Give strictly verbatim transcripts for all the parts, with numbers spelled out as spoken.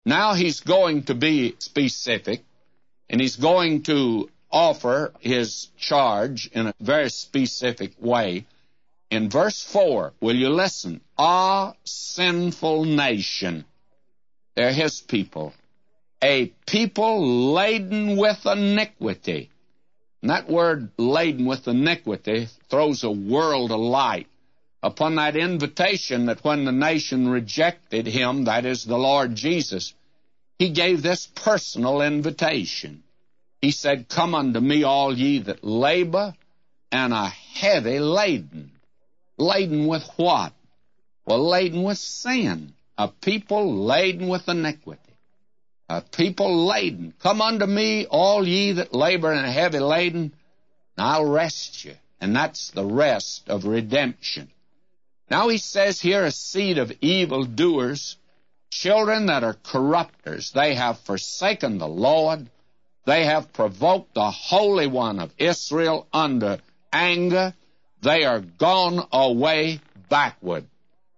Now he's going to be specific, and he's going to offer his charge in a very specific way. In verse four, will you listen? Ah, sinful nation. They're his people. A people laden with iniquity. And that word laden with iniquity throws a world of light upon that invitation that when the nation rejected him, that is the Lord Jesus, he gave this personal invitation. He said, come unto me, all ye that labor and are heavy laden. Laden with what? Well, laden with sin. A people laden with iniquity. A people laden. Come unto me, all ye that labor and are heavy laden, and I'll rest you. And that's the rest of redemption. Now he says here, a seed of evildoers, children that are corrupters. They have forsaken the Lord. They have provoked the Holy One of Israel under anger. They are gone away backward.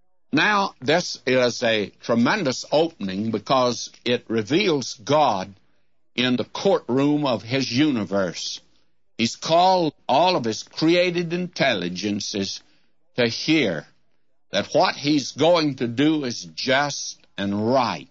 Now, this is a tremendous opening because it reveals God in the courtroom of his universe. He's called all of his created intelligences to hear that what he's going to do is just and right.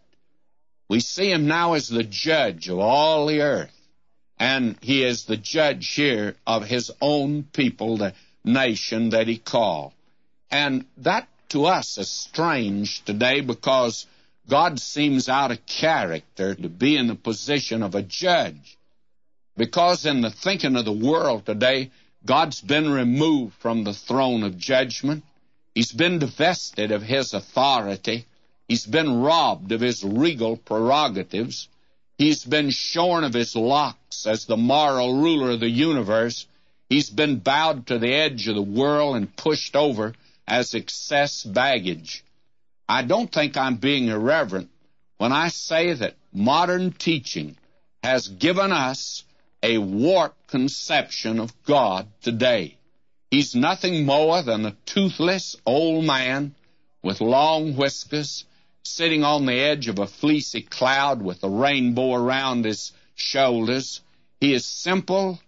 We see him now as the judge of all the earth, and he is the judge here of his own people, the nation that he called. And that to us is strange today because God seems out of character to be in the position of a judge. Because in the thinking of the world today, God's been removed from the throne of judgment. He's been divested of his authority. He's been robbed of his regal prerogatives. He's been shorn of his locks as the moral ruler of the universe. He's been bowed to the edge of the world and pushed over as excess baggage. I don't think I'm being irreverent when I say that modern teaching has given us a warped conception of God today. He's nothing more than a toothless old man with long whiskers, sitting on the edge of a fleecy cloud with a rainbow around his shoulders. He is simple,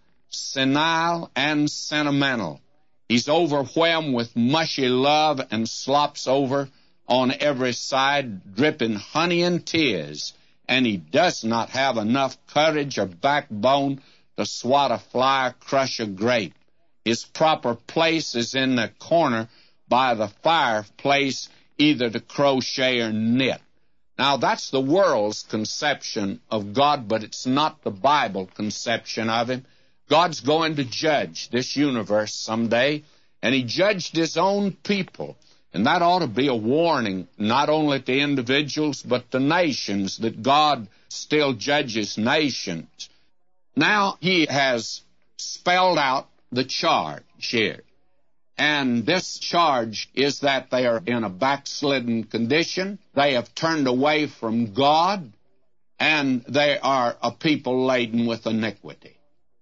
senile, and sentimental. He's overwhelmed with mushy love and slops over on every side, dripping honey and tears, and he does not have enough courage or backbone to swat a fly or crush a grape. His proper place is in the corner by the fireplace, either to crochet or knit. Now, that's the world's conception of God, but it's not the Bible conception of him. God's going to judge this universe someday, and he judged his own people. And that ought to be a warning, not only to individuals, but to nations, that God still judges nations. Now, he has spelled out the charge here. And this charge is that they are in a backslidden condition. They have turned away from God, and they are a people laden with iniquity.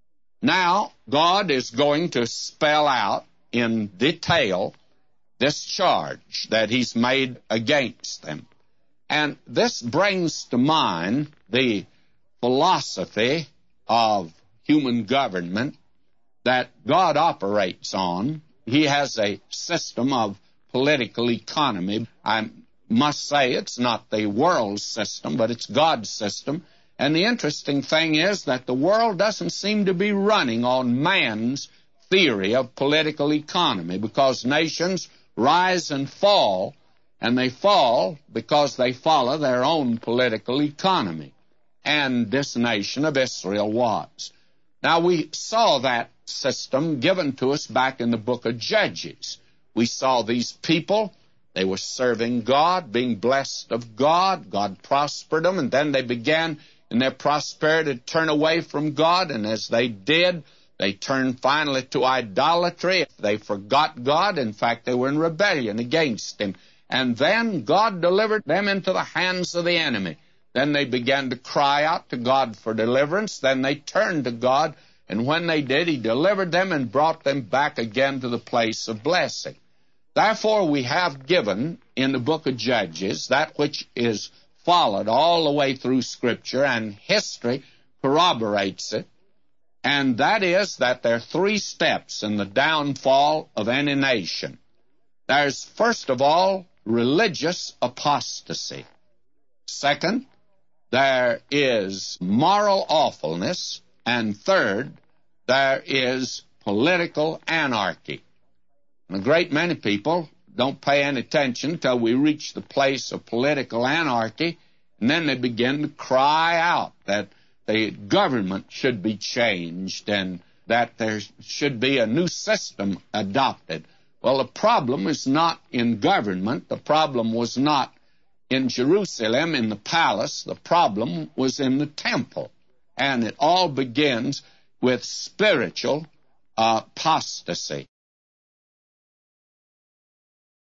Now, God is going to spell out in detail this charge that he's made against them. And this brings to mind the philosophy of human government that God operates on. He has a system of political economy. I must say it's not the world's system, but it's God's system. And the interesting thing is that the world doesn't seem to be running on man's theory of political economy, because nations rise and fall, and they fall because they follow their own political economy. And this nation of Israel was. Now, we saw that system given to us back in the book of Judges. We saw these people. They were serving God, being blessed of God. God prospered them, and then they began in their prosperity to turn away from God, and as they did, they turned finally to idolatry. They forgot God. In fact, they were in rebellion against him. And then God delivered them into the hands of the enemy. Then they began to cry out to God for deliverance. Then they turned to God, and when they did, he delivered them and brought them back again to the place of blessing. Therefore, we have given in the book of Judges that which is followed all the way through Scripture, and history corroborates it, and that is that there are three steps in the downfall of any nation. There's, first of all, religious apostasy. Second, there is moral awfulness. And third, there is political anarchy. And a great many people don't pay any attention until we reach the place of political anarchy, and then they begin to cry out that the government should be changed and that there should be a new system adopted. Well, the problem is not in government. The problem was not in Jerusalem, in the palace. The problem was in the temple. And it all begins with spiritual apostasy.